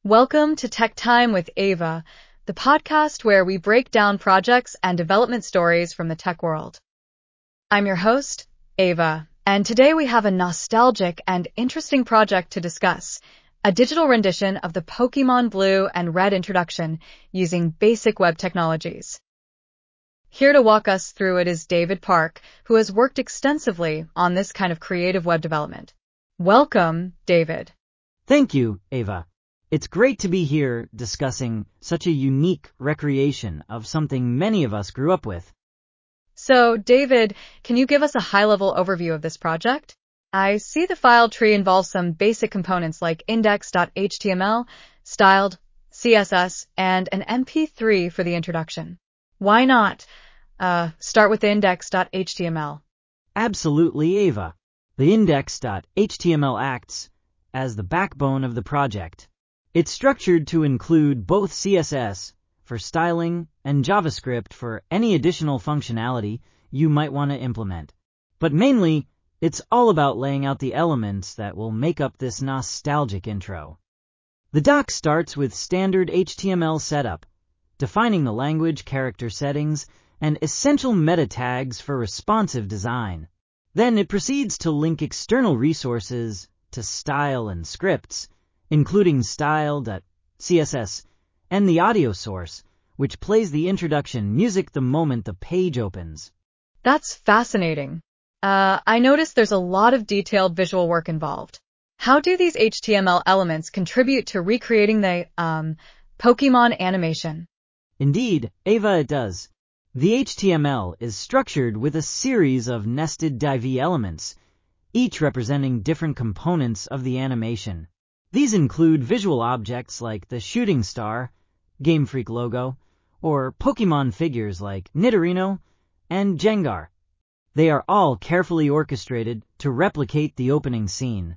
Welcome to Tech Time with Ava, the podcast where we break down projects and development stories from the tech world. I'm your host, Ava, and today we have a nostalgic and interesting project to discuss, a digital rendition of the Pokemon Blue and Red introduction using basic web technologies. Here to walk us through it is David Park, who has worked extensively on this kind of creative web development. Welcome, David. Thank you, Ava. It's great to be here discussing such a unique recreation of something many of us grew up with. So, David, can you give us a high-level overview of this project? I see the file tree involves some basic components like index.html, styled, CSS, and an MP3 for the introduction. Why not start with the index.html? Absolutely, Ava. The index.html acts as the backbone of the project. It's structured to include both CSS for styling and JavaScript for any additional functionality you might want to implement. But mainly, it's all about laying out the elements that will make up this nostalgic intro. The doc starts with standard HTML setup, defining the language, character settings, and essential meta tags for responsive design. Then it proceeds to link external resources to style and scripts, including style.css and the audio source, which plays the introduction music the moment the page opens. That's fascinating. I noticed there's a lot of detailed visual work involved. How do these HTML elements contribute to recreating the Pokemon animation? Indeed, Ava, it does. The HTML is structured with a series of nested div elements, each representing different components of the animation. These include visual objects like the shooting star, Game Freak logo, or Pokemon figures like Nidorino and Gengar. They are all carefully orchestrated to replicate the opening scene.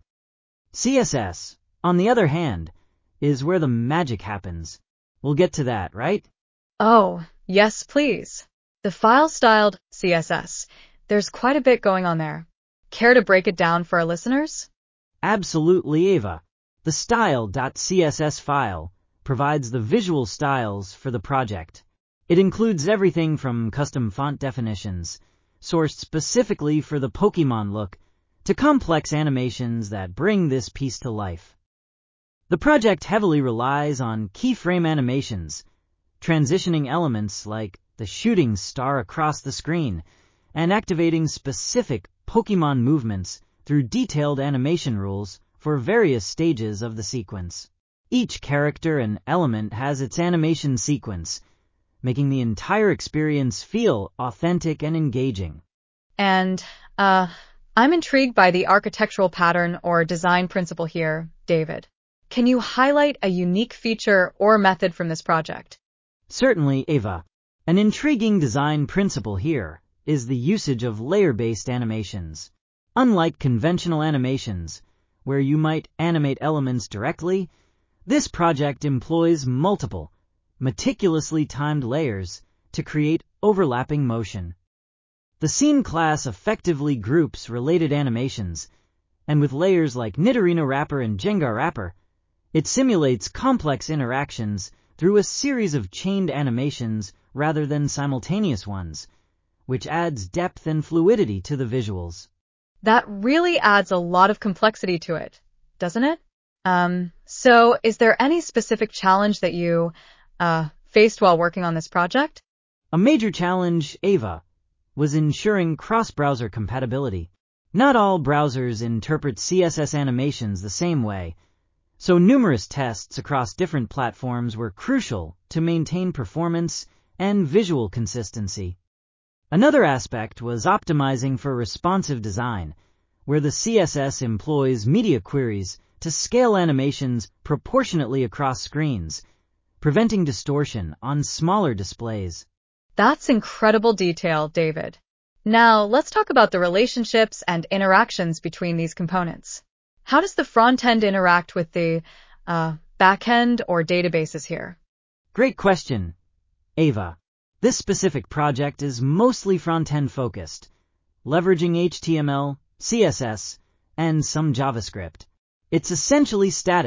CSS, on the other hand, is where the magic happens. We'll get to that, right? Oh, yes, please. The file-styled CSS. There's quite a bit going on there. Care to break it down for our listeners? Absolutely, Ava. The style.css file provides the visual styles for the project. It includes everything from custom font definitions, sourced specifically for the Pokemon look, to complex animations that bring this piece to life. The project heavily relies on keyframe animations, transitioning elements like the shooting star across the screen, and activating specific Pokemon movements through detailed animation rules for various stages of the sequence. Each character and element has its animation sequence, making the entire experience feel authentic and engaging. And, I'm intrigued by the architectural pattern or design principle here, David. Can you highlight a unique feature or method from this project? Certainly, Ava. An intriguing design principle here is the usage of layer-based animations. Unlike conventional animations, where you might animate elements directly, this project employs multiple, meticulously timed layers to create overlapping motion. The scene class effectively groups related animations, and with layers like Nidorino wrapper and Gengar wrapper, it simulates complex interactions through a series of chained animations rather than simultaneous ones, which adds depth and fluidity to the visuals. That really adds a lot of complexity to it, doesn't it? So is there any specific challenge that you faced while working on this project? A major challenge, Ava, was ensuring cross-browser compatibility. Not all browsers interpret CSS animations the same way, so numerous tests across different platforms were crucial to maintain performance and visual consistency. Another aspect was optimizing for responsive design, where the CSS employs media queries to scale animations proportionately across screens, preventing distortion on smaller displays. That's incredible detail, David. Now, let's talk about the relationships and interactions between these components. How does the front end interact with the back end or databases here? Great question, Ava. This specific project is mostly front-end focused, leveraging HTML, CSS, and some JavaScript. It's essentially static,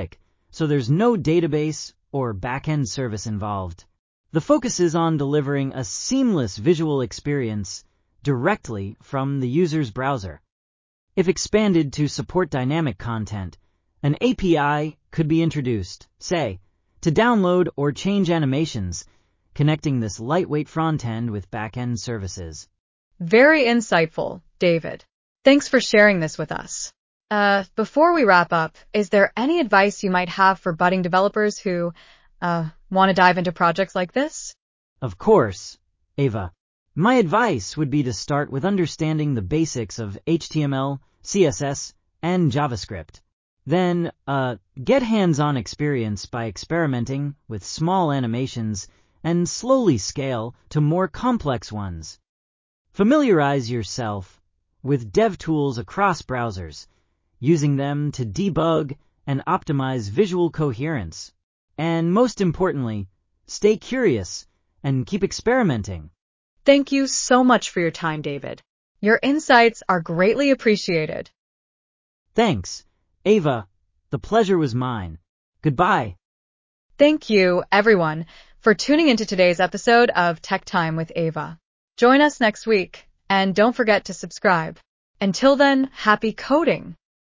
so there's no database or back-end service involved. The focus is on delivering a seamless visual experience directly from the user's browser. If expanded to support dynamic content, an API could be introduced, say, to download or change animations, connecting this lightweight front-end with back-end services. Very insightful, David. Thanks for sharing this with us. Before we wrap up, is there any advice you might have for budding developers who want to dive into projects like this? Of course, Ava. My advice would be to start with understanding the basics of HTML, CSS, and JavaScript. Then, get hands-on experience by experimenting with small animations and slowly scale to more complex ones. Familiarize yourself with dev tools across browsers, using them to debug and optimize visual coherence. And most importantly, stay curious and keep experimenting. Thank you so much for your time, David. Your insights are greatly appreciated. Thanks, Ava. The pleasure was mine. Goodbye. Thank you, everyone, for tuning into today's episode of Tech Time with Ava. Join us next week, and don't forget to subscribe. Until then, happy coding!